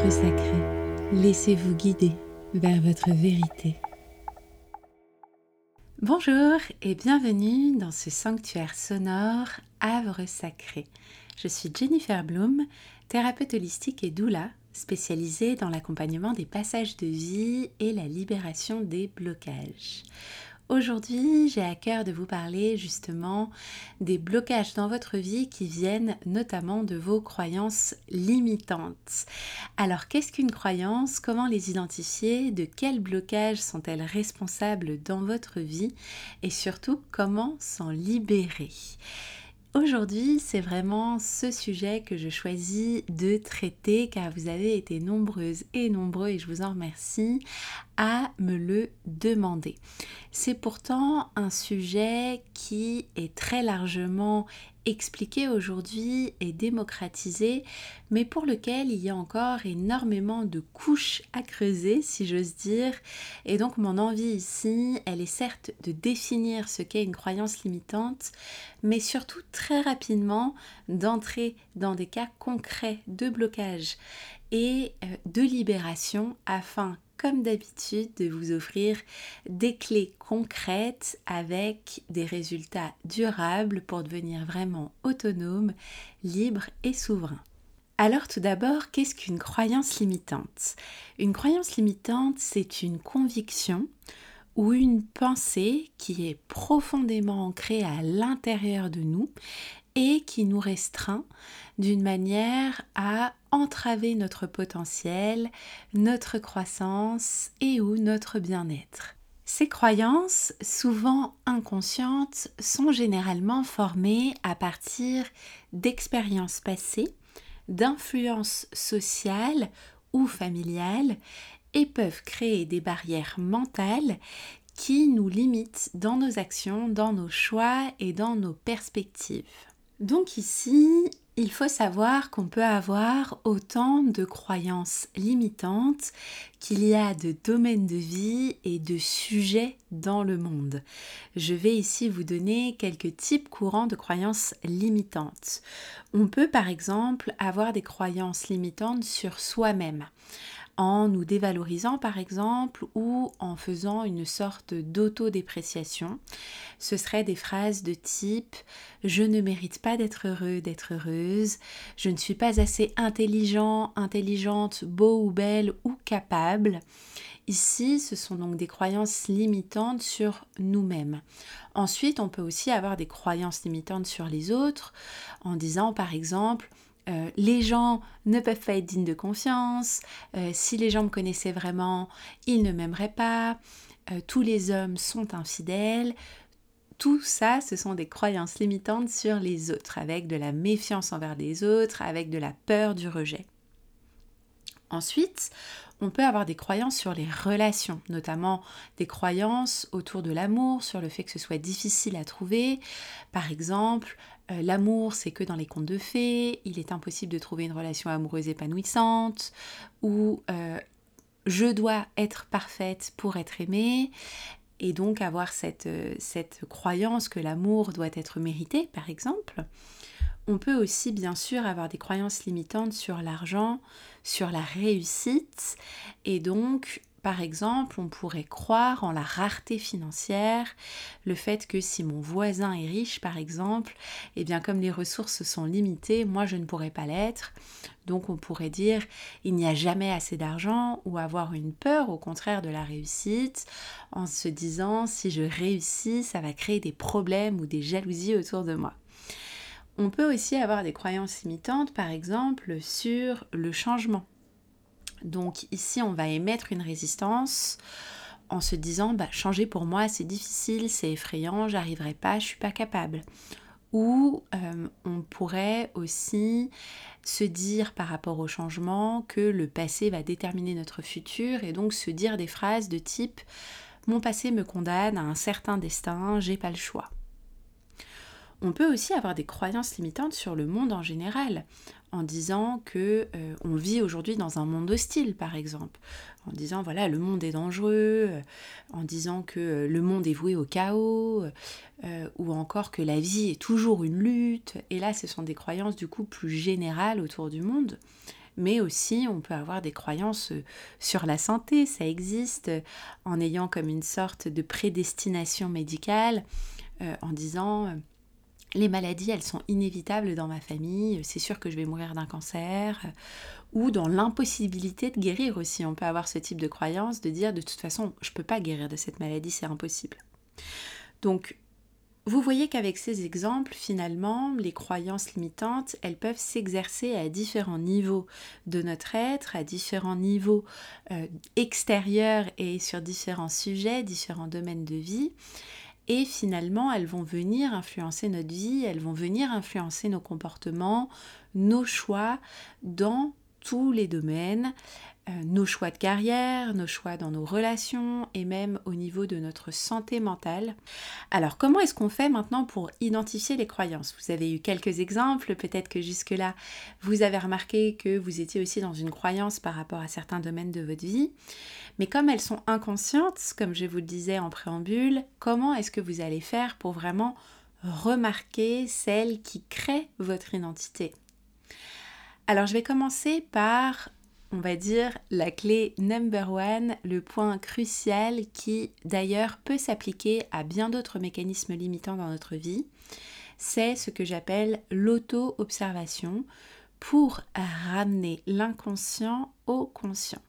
Havre sacré, laissez-vous guider vers votre vérité. Bonjour et bienvenue dans ce sanctuaire sonore Havre sacré. Je suis Jennifer Bloom, thérapeute holistique et doula, spécialisée dans l'accompagnement des passages de vie et la libération des blocages. Aujourd'hui, j'ai à cœur de vous parler justement des blocages dans votre vie qui viennent notamment de vos croyances limitantes. Alors, qu'est-ce qu'une croyance? Comment les identifier? De quels blocages sont-elles responsables dans votre vie? Et surtout, comment s'en libérer? Aujourd'hui, c'est vraiment ce sujet que je choisis de traiter car vous avez été nombreuses et nombreux, et je vous en remercie, à me le demander. C'est pourtant un sujet qui est très largement expliqué aujourd'hui et démocratisé, mais pour lequel il y a encore énormément de couches à creuser, si j'ose dire. Et donc mon envie ici, elle est certes de définir ce qu'est une croyance limitante, mais surtout très rapidement d'entrer dans des cas concrets de blocage et de libération afin, comme d'habitude, de vous offrir des clés concrètes avec des résultats durables pour devenir vraiment autonome, libre et souverain. Alors tout d'abord, qu'est-ce qu'une croyance limitante? Une croyance limitante, c'est une conviction ou une pensée qui est profondément ancrée à l'intérieur de nous et qui nous restreint d'une manière à entraver notre potentiel, notre croissance et ou notre bien-être. Ces croyances, souvent inconscientes, sont généralement formées à partir d'expériences passées, d'influences sociales ou familiales et peuvent créer des barrières mentales qui nous limitent dans nos actions, dans nos choix et dans nos perspectives. Donc ici, il faut savoir qu'on peut avoir autant de croyances limitantes qu'il y a de domaines de vie et de sujets dans le monde. Je vais ici vous donner quelques types courants de croyances limitantes. On peut par exemple avoir des croyances limitantes sur soi-même, en nous dévalorisant par exemple ou en faisant une sorte d'autodépréciation. Ce seraient des phrases de type « je ne mérite pas d'être heureux, d'être heureuse »,« je ne suis pas assez intelligent, intelligente, beau ou belle ou capable ». Ici, ce sont donc des croyances limitantes sur nous-mêmes. Ensuite, on peut aussi avoir des croyances limitantes sur les autres en disant par exemple les gens ne peuvent pas être dignes de confiance, si les gens me connaissaient vraiment, ils ne m'aimeraient pas, tous les hommes sont infidèles. Tout ça, ce sont des croyances limitantes sur les autres, avec de la méfiance envers les autres, avec de la peur du rejet. Ensuite, on peut avoir des croyances sur les relations, notamment des croyances autour de l'amour, sur le fait que ce soit difficile à trouver. Par exemple, l'amour, c'est que dans les contes de fées, il est impossible de trouver une relation amoureuse épanouissante, ou je dois être parfaite pour être aimée, et donc avoir cette croyance que l'amour doit être mérité, par exemple. On peut aussi bien sûr avoir des croyances limitantes sur l'argent, sur la réussite, et donc par exemple on pourrait croire en la rareté financière, le fait que si mon voisin est riche par exemple, et bien comme les ressources sont limitées, moi je ne pourrais pas l'être. Donc on pourrait dire il n'y a jamais assez d'argent, ou avoir une peur au contraire de la réussite en se disant si je réussis ça va créer des problèmes ou des jalousies autour de moi. On peut aussi avoir des croyances limitantes, par exemple, sur le changement. Donc ici, on va émettre une résistance en se disant changer pour moi, c'est difficile, c'est effrayant, j'arriverai pas, je suis pas capable. Ou on pourrait aussi se dire par rapport au changement que le passé va déterminer notre futur, et donc se dire des phrases de type « mon passé me condamne à un certain destin, j'ai pas le choix ». On peut aussi avoir des croyances limitantes sur le monde en général, en disant que on vit aujourd'hui dans un monde hostile, par exemple, en disant voilà le monde est dangereux, en disant que le monde est voué au chaos, ou encore que la vie est toujours une lutte. Et là, ce sont des croyances du coup plus générales autour du monde. mais aussi on peut avoir des croyances sur la santé, ça existe, en ayant comme une sorte de prédestination médicale, en disant les maladies, elles sont inévitables dans ma famille, c'est sûr que je vais mourir d'un cancer, ou dans l'impossibilité de guérir aussi. On peut avoir ce type de croyance, de dire de toute façon, je ne peux pas guérir de cette maladie, c'est impossible. Donc, vous voyez qu'avec ces exemples, finalement, les croyances limitantes, elles peuvent s'exercer à différents niveaux de notre être, à différents niveaux extérieurs et sur différents sujets, différents domaines de vie. Et finalement, elles vont venir influencer notre vie, elles vont venir influencer nos comportements, nos choix dans tous les domaines, nos choix de carrière, nos choix dans nos relations et même au niveau de notre santé mentale. Alors, comment est-ce qu'on fait maintenant pour identifier les croyances ? Vous avez eu quelques exemples, peut-être que jusque-là, vous avez remarqué que vous étiez aussi dans une croyance par rapport à certains domaines de votre vie. Mais comme elles sont inconscientes, comme je vous le disais en préambule, comment est-ce que vous allez faire pour vraiment remarquer celles qui créent votre identité ? Alors, je vais commencer par, on va dire, la clé number one, le point crucial qui d'ailleurs peut s'appliquer à bien d'autres mécanismes limitants dans notre vie. C'est ce que j'appelle l'auto-observation pour ramener l'inconscient au conscient.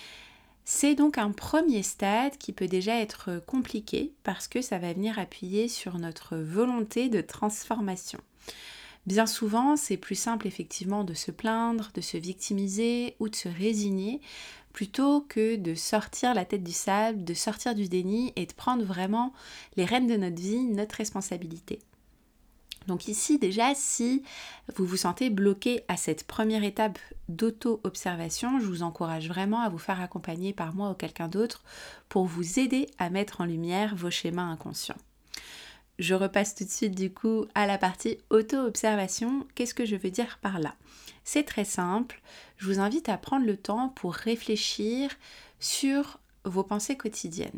C'est donc un premier stade qui peut déjà être compliqué parce que ça va venir appuyer sur notre volonté de transformation. Bien souvent, c'est plus simple effectivement de se plaindre, de se victimiser ou de se résigner plutôt que de sortir la tête du sable, de sortir du déni et de prendre vraiment les rênes de notre vie, notre responsabilité. Donc ici déjà, si vous vous sentez bloqué à cette première étape d'auto-observation, je vous encourage vraiment à vous faire accompagner par moi ou quelqu'un d'autre pour vous aider à mettre en lumière vos schémas inconscients. Je repasse tout de suite du coup à la partie auto-observation. Qu'est-ce que je veux dire par là ? C'est très simple. Je vous invite à prendre le temps pour réfléchir sur vos pensées quotidiennes.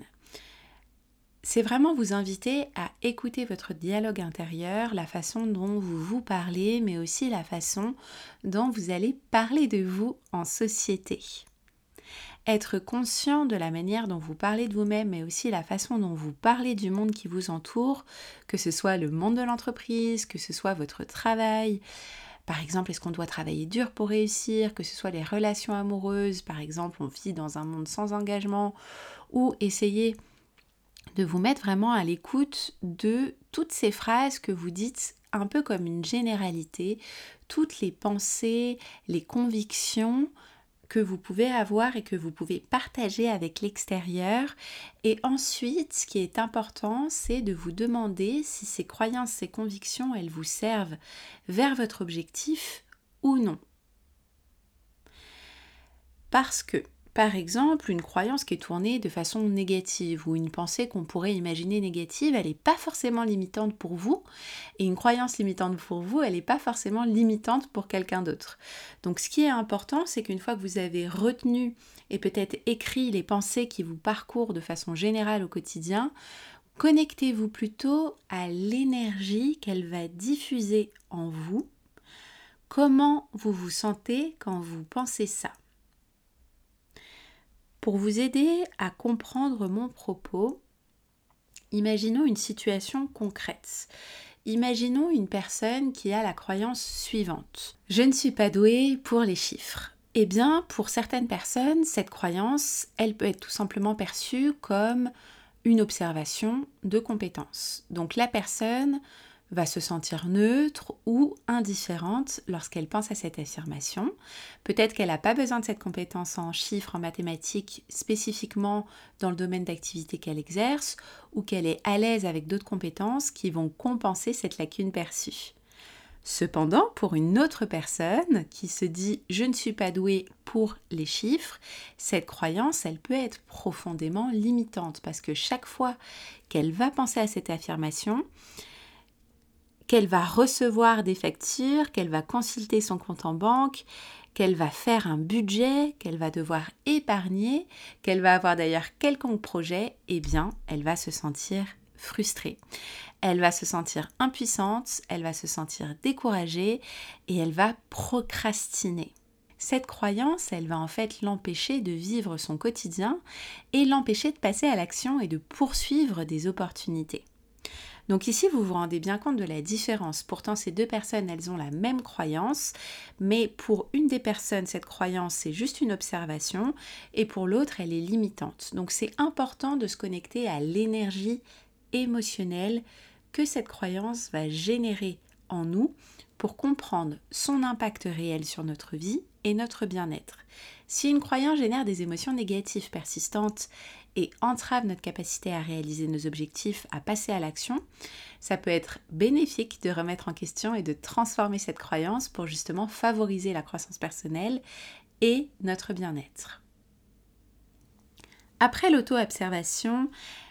C'est vraiment vous inviter à écouter votre dialogue intérieur, la façon dont vous vous parlez, mais aussi la façon dont vous allez parler de vous en société. Être conscient de la manière dont vous parlez de vous-même, mais aussi la façon dont vous parlez du monde qui vous entoure, que ce soit le monde de l'entreprise, que ce soit votre travail. Par exemple, est-ce qu'on doit travailler dur pour réussir, que ce soit les relations amoureuses, par exemple, on vit dans un monde sans engagement, ou essayer de vous mettre vraiment à l'écoute de toutes ces phrases que vous dites un peu comme une généralité, toutes les pensées, les convictions que vous pouvez avoir et que vous pouvez partager avec l'extérieur. Et ensuite, ce qui est important, c'est de vous demander si ces croyances, ces convictions, elles vous servent vers votre objectif ou non. Parce que, par exemple, une croyance qui est tournée de façon négative ou une pensée qu'on pourrait imaginer négative, elle n'est pas forcément limitante pour vous. Et une croyance limitante pour vous, elle n'est pas forcément limitante pour quelqu'un d'autre. Donc ce qui est important, c'est qu'une fois que vous avez retenu et peut-être écrit les pensées qui vous parcourent de façon générale au quotidien, connectez-vous plutôt à l'énergie qu'elle va diffuser en vous. Comment vous vous sentez quand vous pensez ça ? Pour vous aider à comprendre mon propos, imaginons une situation concrète. Imaginons une personne qui a la croyance suivante. Je ne suis pas douée pour les chiffres. Eh bien, pour certaines personnes, cette croyance, elle peut être tout simplement perçue comme une observation de compétence. Donc la personne va se sentir neutre ou indifférente lorsqu'elle pense à cette affirmation. Peut-être qu'elle n'a pas besoin de cette compétence en chiffres, en mathématiques, spécifiquement dans le domaine d'activité qu'elle exerce, ou qu'elle est à l'aise avec d'autres compétences qui vont compenser cette lacune perçue. Cependant, pour une autre personne qui se dit « je ne suis pas douée pour les chiffres », cette croyance, elle peut être profondément limitante parce que chaque fois qu'elle va penser à cette affirmation, qu'elle va recevoir des factures, qu'elle va consulter son compte en banque, qu'elle va faire un budget, qu'elle va devoir épargner, qu'elle va avoir d'ailleurs quelconque projet, eh bien, elle va se sentir frustrée. Elle va se sentir impuissante, elle va se sentir découragée et elle va procrastiner. cette croyance, elle va en fait l'empêcher de vivre son quotidien et l'empêcher de passer à l'action et de poursuivre des opportunités. Donc ici, vous vous rendez bien compte de la différence. Pourtant, ces deux personnes, elles ont la même croyance, mais pour une des personnes, cette croyance, c'est juste une observation, et pour l'autre, elle est limitante. Donc c'est important de se connecter à l'énergie émotionnelle que cette croyance va générer en nous pour comprendre son impact réel sur notre vie et notre bien-être. Si une croyance génère des émotions négatives persistantes et entrave notre capacité à réaliser nos objectifs, à passer à l'action, ça peut être bénéfique de remettre en question et de transformer cette croyance pour justement favoriser la croissance personnelle et notre bien-être. Après l'auto-observation,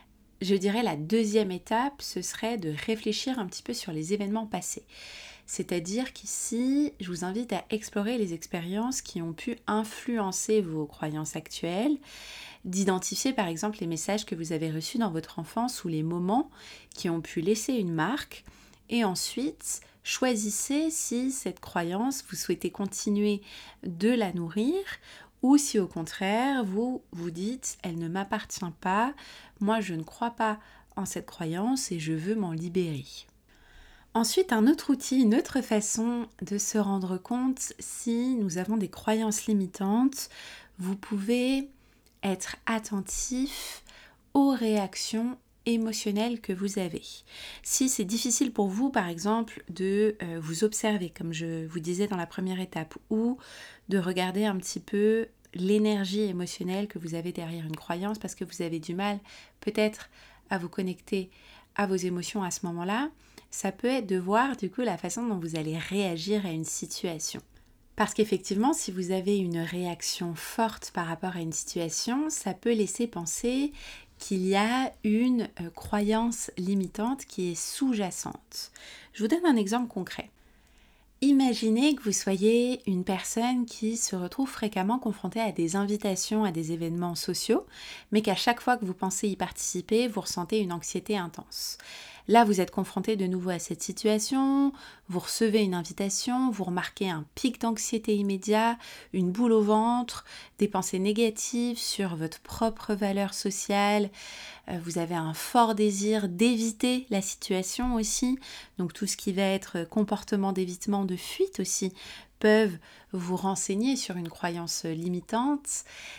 je dirais la deuxième étape, ce serait de réfléchir un petit peu sur les événements passés. C'est-à-dire qu'ici, je vous invite à explorer les expériences qui ont pu influencer vos croyances actuelles, d'identifier par exemple les messages que vous avez reçus dans votre enfance ou les moments qui ont pu laisser une marque, et ensuite choisissez si cette croyance, vous souhaitez continuer de la nourrir ou si au contraire vous vous dites elle ne m'appartient pas, moi je ne crois pas en cette croyance et je veux m'en libérer. Ensuite, un autre outil, une autre façon de se rendre compte si nous avons des croyances limitantes, vous pouvez être attentif aux réactions émotionnelles que vous avez. Si c'est difficile pour vous, par exemple, de vous observer, comme je vous disais dans la première étape, ou de regarder un petit peu l'énergie émotionnelle que vous avez derrière une croyance, parce que vous avez du mal peut-être à vous connecter à vos émotions à ce moment-là, ça peut être de voir du coup la façon dont vous allez réagir à une situation. Parce qu'effectivement, si vous avez une réaction forte par rapport à une situation, ça peut laisser penser qu'il y a une croyance limitante qui est sous-jacente. Je vous donne un exemple concret. Imaginez que vous soyez une personne qui se retrouve fréquemment confrontée à des invitations à des événements sociaux, mais qu'à chaque fois que vous pensez y participer, vous ressentez une anxiété intense. Là, vous êtes confronté de nouveau à cette situation, vous recevez une invitation, vous remarquez un pic d'anxiété immédiat, une boule au ventre, des pensées négatives sur votre propre valeur sociale, vous avez un fort désir d'éviter la situation aussi, donc tout ce qui va être comportement d'évitement, de fuite aussi, peuvent vous renseigner sur une croyance limitante.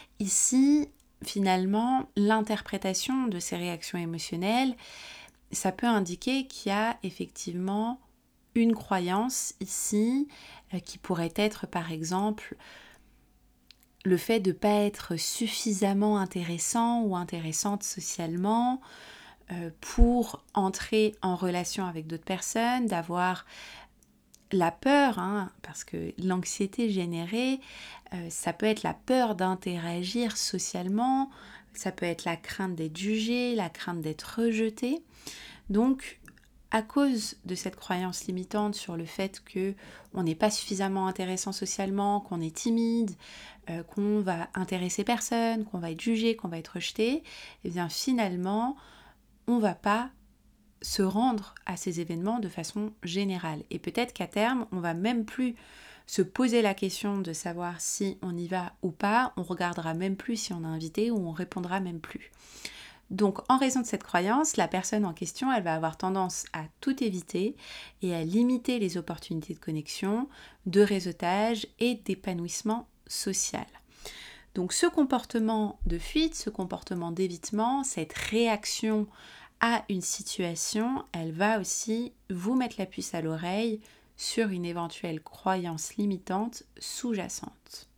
Ici, finalement, l'interprétation de ces réactions émotionnelles, ça peut indiquer qu'il y a effectivement une croyance ici qui pourrait être par exemple le fait de ne pas être suffisamment intéressant ou intéressante socialement pour entrer en relation avec d'autres personnes, d'avoir la peur, parce que l'anxiété générée, ça peut être la peur d'interagir socialement, ça peut être la crainte d'être jugé, la crainte d'être rejeté. Donc, à cause de cette croyance limitante sur le fait qu'on n'est pas suffisamment intéressant socialement, qu'on est timide, qu'on va intéresser personne, qu'on va être jugé, qu'on va être rejeté, et bien finalement, on ne va pas se rendre à ces événements de façon générale. Et peut-être qu'à terme, on ne va même plus se poser la question de savoir si on y va ou pas, on regardera même plus si on est invité ou on répondra même plus. Donc, en raison de cette croyance, la personne en question, elle va avoir tendance à tout éviter et à limiter les opportunités de connexion, de réseautage et d'épanouissement social. Donc, ce comportement de fuite, ce comportement d'évitement, cette réaction à une situation, elle va aussi vous mettre la puce à l'oreille sur une éventuelle croyance limitante sous-jacente.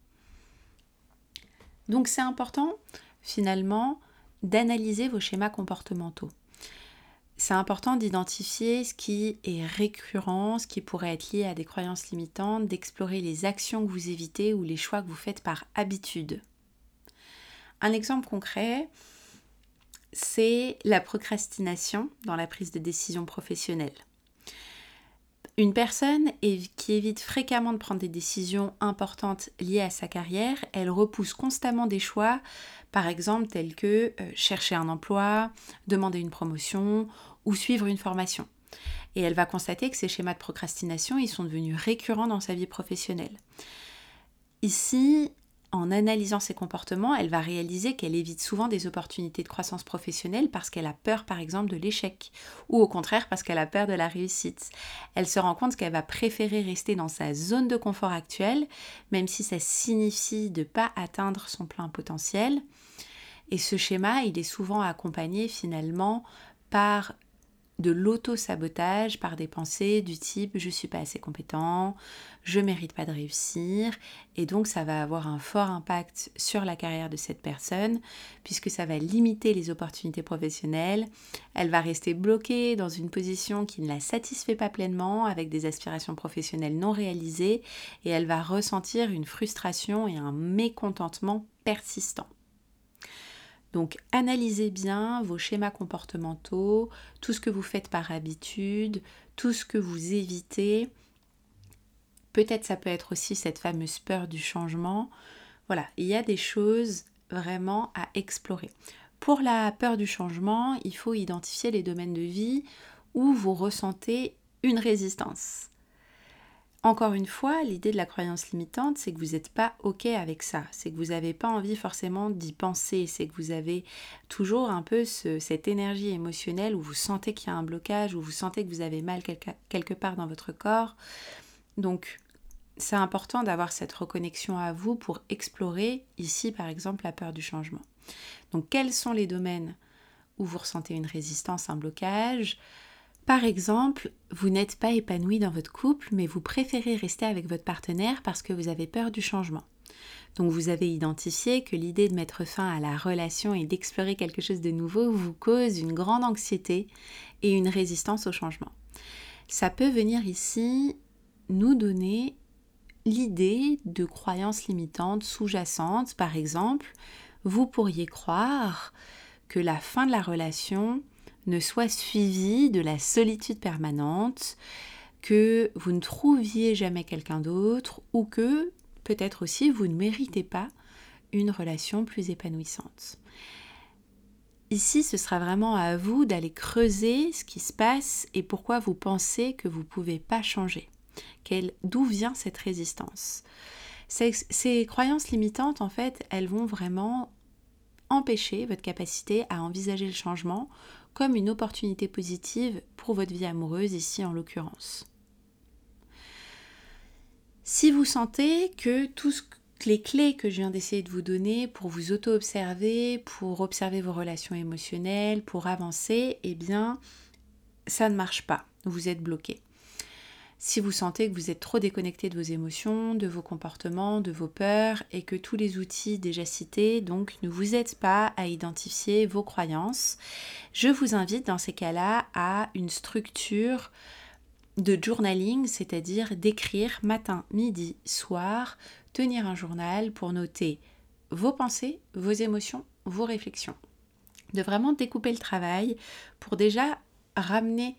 Donc, c'est important, finalement, d'analyser vos schémas comportementaux. C'est important d'identifier ce qui est récurrent, ce qui pourrait être lié à des croyances limitantes, d'explorer les actions que vous évitez ou les choix que vous faites par habitude. Un exemple concret, c'est la procrastination dans la prise de décision professionnelle. Une personne qui évite fréquemment de prendre des décisions importantes liées à sa carrière, elle repousse constamment des choix, par exemple tels que chercher un emploi, demander une promotion ou suivre une formation. Et elle va constater que ces schémas de procrastination, ils sont devenus récurrents dans sa vie professionnelle. Ici, en analysant ses comportements, elle va réaliser qu'elle évite souvent des opportunités de croissance professionnelle parce qu'elle a peur, par exemple, de l'échec, ou au contraire parce qu'elle a peur de la réussite. Elle se rend compte qu'elle va préférer rester dans sa zone de confort actuelle, même si ça signifie de ne pas atteindre son plein potentiel. Et ce schéma, il est souvent accompagné finalement par de l'auto-sabotage, par des pensées du type « je suis pas assez compétent »,« je mérite pas de réussir », et donc ça va avoir un fort impact sur la carrière de cette personne puisque ça va limiter les opportunités professionnelles. Elle va rester bloquée dans une position qui ne la satisfait pas pleinement avec des aspirations professionnelles non réalisées et elle va ressentir une frustration et un mécontentement persistant. Donc analysez bien vos schémas comportementaux, tout ce que vous faites par habitude, tout ce que vous évitez. Peut-être ça peut être aussi cette fameuse peur du changement. Voilà, il y a des choses vraiment à explorer. Pour la peur du changement, il faut identifier les domaines de vie où vous ressentez une résistance. Encore une fois, l'idée de la croyance limitante, c'est que vous n'êtes pas OK avec ça. C'est que vous n'avez pas envie forcément d'y penser. C'est que vous avez toujours un peu cette énergie émotionnelle où vous sentez qu'il y a un blocage, où vous sentez que vous avez mal quelque part dans votre corps. Donc, c'est important d'avoir cette reconnexion à vous pour explorer, ici par exemple, la peur du changement. Donc, quels sont les domaines où vous ressentez une résistance, un blocage ? Par exemple, vous n'êtes pas épanoui dans votre couple, mais vous préférez rester avec votre partenaire parce que vous avez peur du changement. Donc vous avez identifié que l'idée de mettre fin à la relation et d'explorer quelque chose de nouveau vous cause une grande anxiété et une résistance au changement. Ça peut venir ici nous donner l'idée de croyances limitantes sous-jacentes. Par exemple, vous pourriez croire que la fin de la relation ne soit suivie de la solitude permanente, que vous ne trouviez jamais quelqu'un d'autre ou que peut-être aussi vous ne méritez pas une relation plus épanouissante. Ici, ce sera vraiment à vous d'aller creuser ce qui se passe et pourquoi vous pensez que vous ne pouvez pas changer. D'où vient cette résistance ? Ces croyances limitantes, en fait, elles vont vraiment empêcher votre capacité à envisager le changement comme une opportunité positive pour votre vie amoureuse, ici en l'occurrence. Si vous sentez que toutes les clés que je viens d'essayer de vous donner pour vous auto-observer, pour observer vos relations émotionnelles, pour avancer, eh bien, ça ne marche pas, vous êtes bloqué. Si vous sentez que vous êtes trop déconnecté de vos émotions, de vos comportements, de vos peurs et que tous les outils déjà cités donc ne vous aident pas à identifier vos croyances, je vous invite dans ces cas-là à une structure de journaling, c'est-à-dire d'écrire matin, midi, soir, tenir un journal pour noter vos pensées, vos émotions, vos réflexions. De vraiment découper le travail pour déjà ramener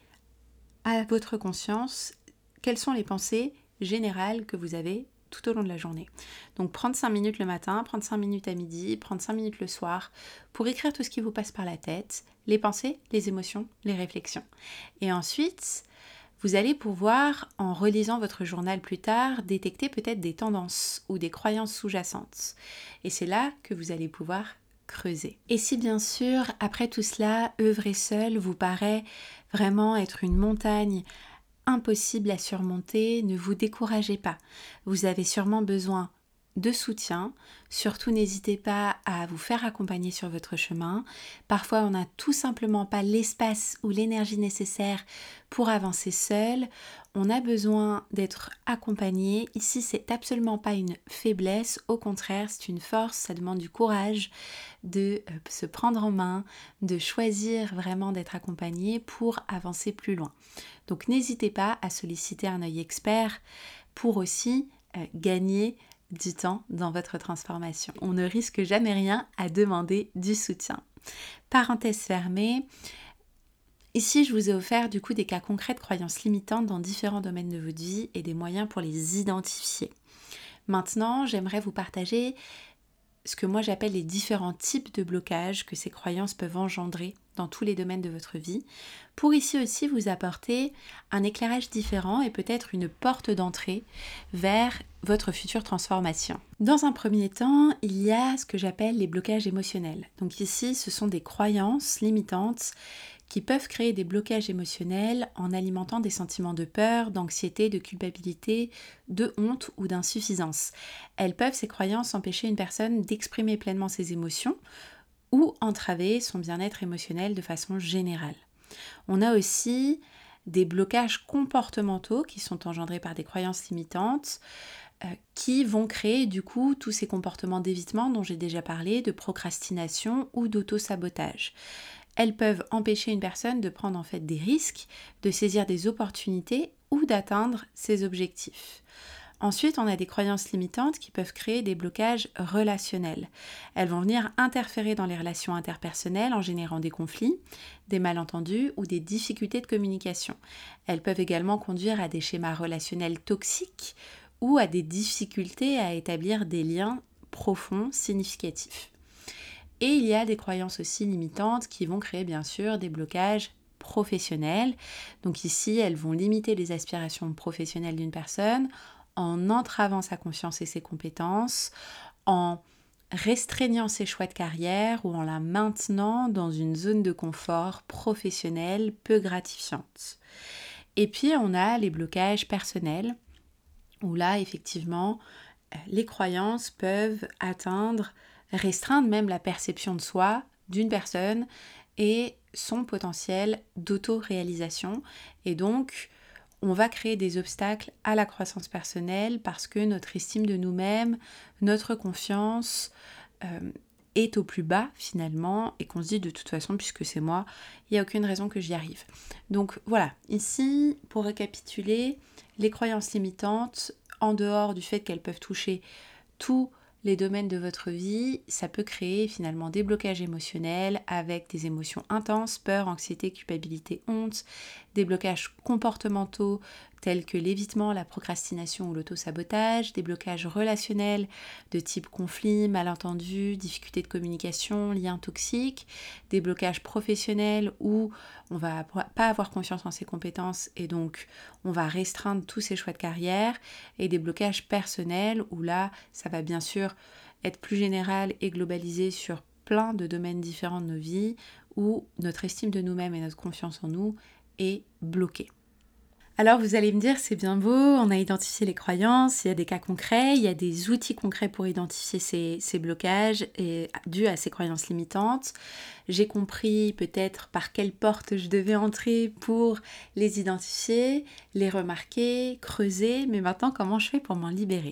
à votre conscience quelles sont les pensées générales que vous avez tout au long de la journée. Donc prendre 5 minutes le matin, prendre 5 minutes à midi, prendre 5 minutes le soir pour écrire tout ce qui vous passe par la tête, les pensées, les émotions, les réflexions. Et ensuite, vous allez pouvoir, en relisant votre journal plus tard, détecter peut-être des tendances ou des croyances sous-jacentes. Et c'est là que vous allez pouvoir creuser. Et si bien sûr, après tout cela, œuvrer seul vous paraît vraiment être une montagne impossible à surmonter, ne vous découragez pas. Vous avez sûrement besoin de soutien. Surtout, n'hésitez pas à vous faire accompagner sur votre chemin. Parfois, on n'a tout simplement pas l'espace ou l'énergie nécessaire pour avancer seul. On a besoin d'être accompagné. Ici, c'est absolument pas une faiblesse. Au contraire, c'est une force. Ça demande du courage de se prendre en main, de choisir vraiment d'être accompagné pour avancer plus loin. Donc, n'hésitez pas à solliciter un œil expert pour aussi gagner du temps dans votre transformation. On ne risque jamais rien à demander du soutien. Parenthèse fermée. Ici, je vous ai offert du coup des cas concrets de croyances limitantes dans différents domaines de votre vie et des moyens pour les identifier. Maintenant, j'aimerais vous partager ce que moi j'appelle les différents types de blocages que ces croyances peuvent engendrer dans tous les domaines de votre vie, pour ici aussi vous apporter un éclairage différent et peut-être une porte d'entrée vers votre future transformation. Dans un premier temps, il y a ce que j'appelle les blocages émotionnels. Donc ici, ce sont des croyances limitantes qui peuvent créer des blocages émotionnels en alimentant des sentiments de peur, d'anxiété, de culpabilité, de honte ou d'insuffisance. Elles peuvent, ces croyances, empêcher une personne d'exprimer pleinement ses émotions ou entraver son bien-être émotionnel de façon générale. On a aussi des blocages comportementaux qui sont engendrés par des croyances limitantes qui vont créer du coup tous ces comportements d'évitement dont j'ai déjà parlé, de procrastination ou d'auto-sabotage. Elles peuvent empêcher une personne de prendre en fait des risques, de saisir des opportunités ou d'atteindre ses objectifs. Ensuite, on a des croyances limitantes qui peuvent créer des blocages relationnels. Elles vont venir interférer dans les relations interpersonnelles en générant des conflits, des malentendus ou des difficultés de communication. Elles peuvent également conduire à des schémas relationnels toxiques ou à des difficultés à établir des liens profonds, significatifs. Et il y a des croyances aussi limitantes qui vont créer bien sûr des blocages professionnels. Donc ici, elles vont limiter les aspirations professionnelles d'une personne en entravant sa confiance et ses compétences, en restreignant ses choix de carrière ou en la maintenant dans une zone de confort professionnelle peu gratifiante. Et puis on a les blocages personnels, où là effectivement les croyances peuvent restreindre même la perception de soi d'une personne et son potentiel d'auto-réalisation. Et donc, on va créer des obstacles à la croissance personnelle parce que notre estime de nous-mêmes, notre confiance est au plus bas finalement et qu'on se dit de toute façon, puisque c'est moi, il n'y a aucune raison que j'y arrive. Donc voilà, ici, pour récapituler, les croyances limitantes, en dehors du fait qu'elles peuvent toucher tous les domaines de votre vie, ça peut créer finalement des blocages émotionnels avec des émotions intenses, peur, anxiété, culpabilité, honte, des blocages comportementaux tels que l'évitement, la procrastination ou l'auto-sabotage, des blocages relationnels de type conflit, malentendu, difficulté de communication, liens toxiques, des blocages professionnels où on va pas avoir confiance en ses compétences et donc on va restreindre tous ses choix de carrière, et des blocages personnels où là, ça va bien sûr être plus général et globalisé sur plein de domaines différents de nos vies où notre estime de nous-mêmes et notre confiance en nous est bloquée. Alors vous allez me dire, c'est bien beau, on a identifié les croyances, il y a des cas concrets, il y a des outils concrets pour identifier ces blocages dus à ces croyances limitantes. J'ai compris peut-être par quelle porte je devais entrer pour les identifier, les remarquer, creuser, mais maintenant comment je fais pour m'en libérer?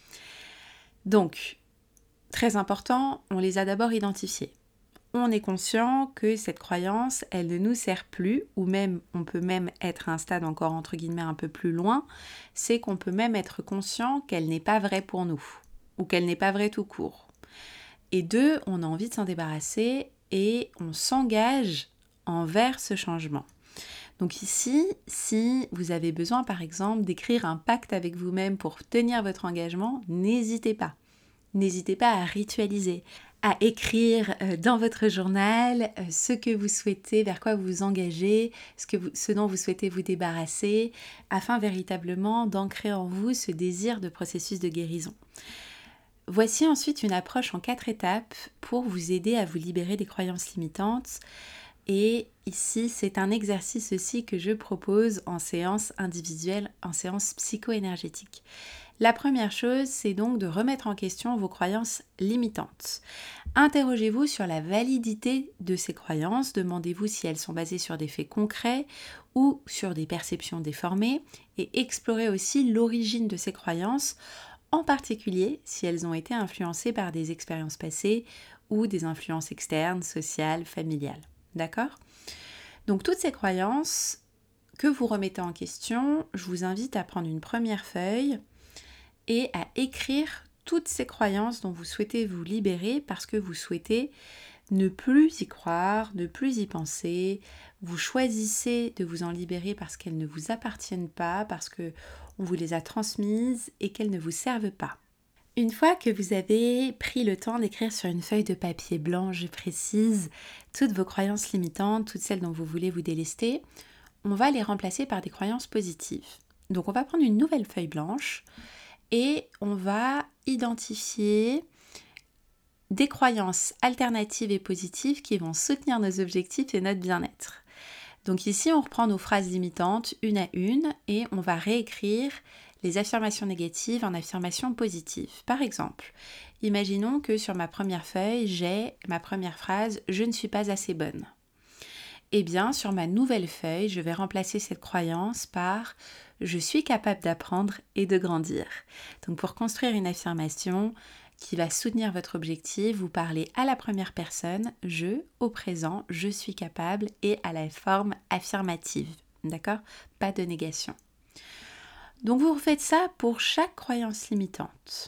Donc, très important, on les a d'abord identifiés. On est conscient que cette croyance, elle ne nous sert plus, ou même, on peut même être à un stade encore entre guillemets un peu plus loin, c'est qu'on peut même être conscient qu'elle n'est pas vraie pour nous, ou qu'elle n'est pas vraie tout court. Et deux, on a envie de s'en débarrasser et on s'engage envers ce changement. Donc ici, si vous avez besoin par exemple d'écrire un pacte avec vous-même pour tenir votre engagement, n'hésitez pas. N'hésitez pas à ritualiser, à écrire dans votre journal ce que vous souhaitez, vers quoi vous vous engagez, ce dont vous souhaitez vous débarrasser, afin véritablement d'ancrer en vous ce désir de processus de guérison. Voici ensuite une approche en 4 étapes pour vous aider à vous libérer des croyances limitantes. Et ici, c'est un exercice aussi que je propose en séance individuelle, en séance psycho-énergétique. La première chose, c'est donc de remettre en question vos croyances limitantes. Interrogez-vous sur la validité de ces croyances, demandez-vous si elles sont basées sur des faits concrets ou sur des perceptions déformées, et explorez aussi l'origine de ces croyances, en particulier si elles ont été influencées par des expériences passées ou des influences externes, sociales, familiales. D'accord ? Donc toutes ces croyances que vous remettez en question, je vous invite à prendre une première feuille et à écrire toutes ces croyances dont vous souhaitez vous libérer parce que vous souhaitez ne plus y croire, ne plus y penser. Vous choisissez de vous en libérer parce qu'elles ne vous appartiennent pas, parce qu'on vous les a transmises et qu'elles ne vous servent pas. Une fois que vous avez pris le temps d'écrire sur une feuille de papier blanc, je précise, toutes vos croyances limitantes, toutes celles dont vous voulez vous délester, on va les remplacer par des croyances positives. Donc on va prendre une nouvelle feuille blanche et on va identifier des croyances alternatives et positives qui vont soutenir nos objectifs et notre bien-être. Donc ici, on reprend nos phrases limitantes une à une et on va réécrire les affirmations négatives en affirmations positives. Par exemple, imaginons que sur ma première feuille, j'ai ma première phrase « Je ne suis pas assez bonne ». Eh bien, sur ma nouvelle feuille, je vais remplacer cette croyance par « Je suis capable d'apprendre et de grandir ». Donc pour construire une affirmation qui va soutenir votre objectif, vous parlez à la première personne, je, au présent, je suis capable et à la forme affirmative. D'accord ? Pas de négation. Donc vous refaites ça pour chaque croyance limitante.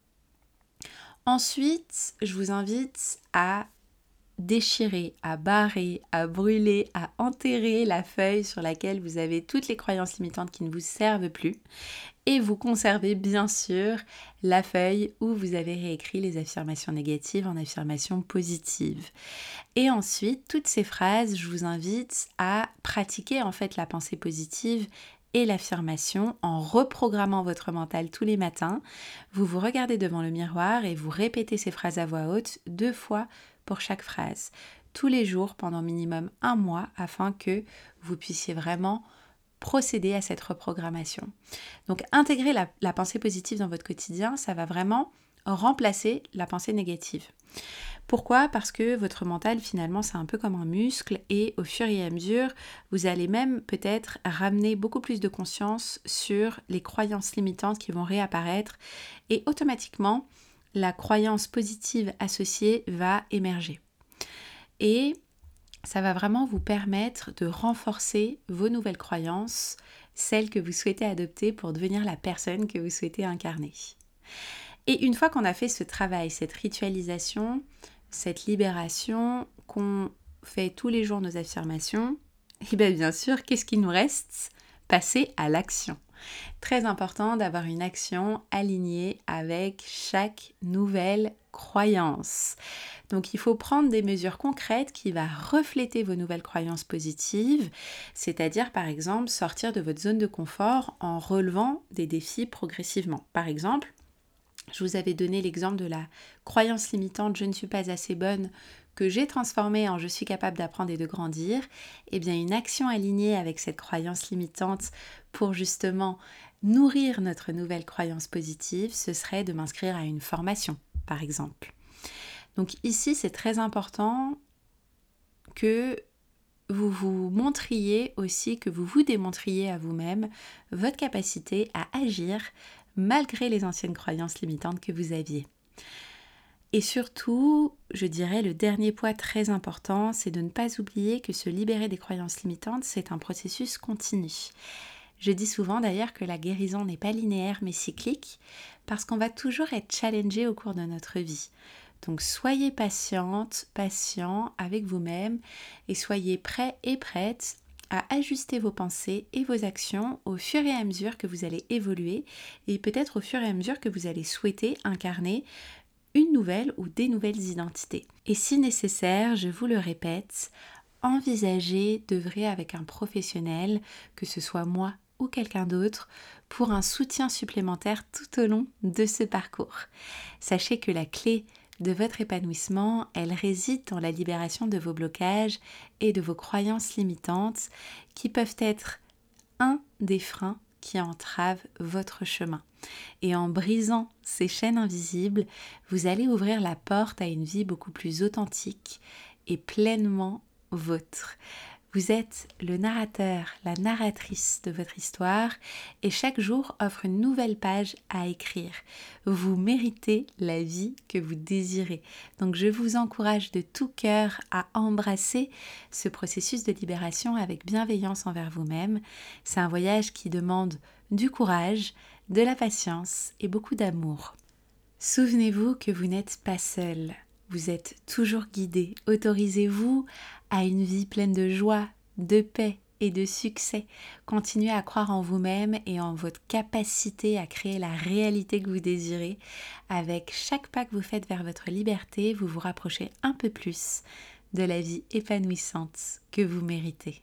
Ensuite, je vous invite à déchirer, à barrer, à brûler, à enterrer la feuille sur laquelle vous avez toutes les croyances limitantes qui ne vous servent plus. Et vous conservez bien sûr la feuille où vous avez réécrit les affirmations négatives en affirmations positives. Et ensuite, toutes ces phrases, je vous invite à pratiquer en fait la pensée positive et l'affirmation en reprogrammant votre mental tous les matins. Vous vous regardez devant le miroir et vous répétez ces phrases à voix haute 2 fois pour chaque phrase, tous les jours pendant minimum 1 mois afin que vous puissiez vraiment procéder à cette reprogrammation. Donc intégrer la pensée positive dans votre quotidien, ça va vraiment remplacer la pensée négative. Pourquoi ? Parce que votre mental, finalement, c'est un peu comme un muscle et au fur et à mesure, vous allez même peut-être ramener beaucoup plus de conscience sur les croyances limitantes qui vont réapparaître et automatiquement, la croyance positive associée va émerger. Et ça va vraiment vous permettre de renforcer vos nouvelles croyances, celles que vous souhaitez adopter pour devenir la personne que vous souhaitez incarner. Et une fois qu'on a fait ce travail, cette ritualisation, cette libération, qu'on fait tous les jours nos affirmations, et bien sûr, qu'est-ce qu'il nous reste ? Passer à l'action. Très important d'avoir une action alignée avec chaque nouvelle croyance. Donc il faut prendre des mesures concrètes qui vont refléter vos nouvelles croyances positives, c'est-à-dire par exemple sortir de votre zone de confort en relevant des défis progressivement. Par exemple, je vous avais donné l'exemple de la croyance limitante « je ne suis pas assez bonne » que j'ai transformée en « je suis capable d'apprendre et de grandir ». Eh bien, une action alignée avec cette croyance limitante pour justement nourrir notre nouvelle croyance positive, ce serait de m'inscrire à une formation, par exemple. Donc ici, c'est très important que vous vous montriez aussi, que vous vous démontriez à vous-même votre capacité à agir malgré les anciennes croyances limitantes que vous aviez. Et surtout, je dirais, le dernier point très important, c'est de ne pas oublier que se libérer des croyances limitantes, c'est un processus continu. Je dis souvent d'ailleurs que la guérison n'est pas linéaire mais cyclique, parce qu'on va toujours être challengé au cours de notre vie. Donc soyez patiente, patient avec vous-même et soyez prêts et prêtes à ajuster vos pensées et vos actions au fur et à mesure que vous allez évoluer et peut-être au fur et à mesure que vous allez souhaiter incarner une nouvelle ou des nouvelles identités. Et si nécessaire, je vous le répète, envisagez d'œuvrer avec un professionnel, que ce soit moi ou quelqu'un d'autre, pour un soutien supplémentaire tout au long de ce parcours. Sachez que la clé de votre épanouissement, elle réside dans la libération de vos blocages et de vos croyances limitantes qui peuvent être un des freins qui entravent votre chemin. Et en brisant ces chaînes invisibles, vous allez ouvrir la porte à une vie beaucoup plus authentique et pleinement vôtre. Vous êtes le narrateur, la narratrice de votre histoire et chaque jour offre une nouvelle page à écrire. Vous méritez la vie que vous désirez. Donc je vous encourage de tout cœur à embrasser ce processus de libération avec bienveillance envers vous-même. C'est un voyage qui demande du courage, de la patience et beaucoup d'amour. Souvenez-vous que vous n'êtes pas seul. Vous êtes toujours guidé. Autorisez-vous à une vie pleine de joie, de paix et de succès. Continuez à croire en vous-même et en votre capacité à créer la réalité que vous désirez. Avec chaque pas que vous faites vers votre liberté, vous vous rapprochez un peu plus de la vie épanouissante que vous méritez.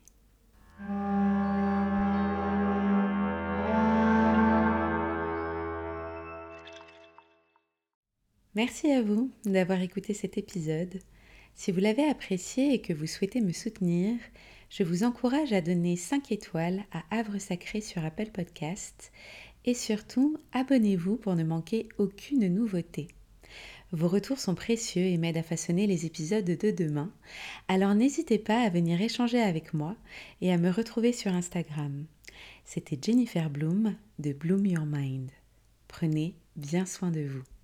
Merci à vous d'avoir écouté cet épisode. Si vous l'avez apprécié et que vous souhaitez me soutenir, je vous encourage à donner 5 étoiles à Havre Sacré sur Apple Podcast et surtout, abonnez-vous pour ne manquer aucune nouveauté. Vos retours sont précieux et m'aident à façonner les épisodes de demain, alors n'hésitez pas à venir échanger avec moi et à me retrouver sur Instagram. C'était Jennifer Bloom de Bloom Your Mind. Prenez bien soin de vous.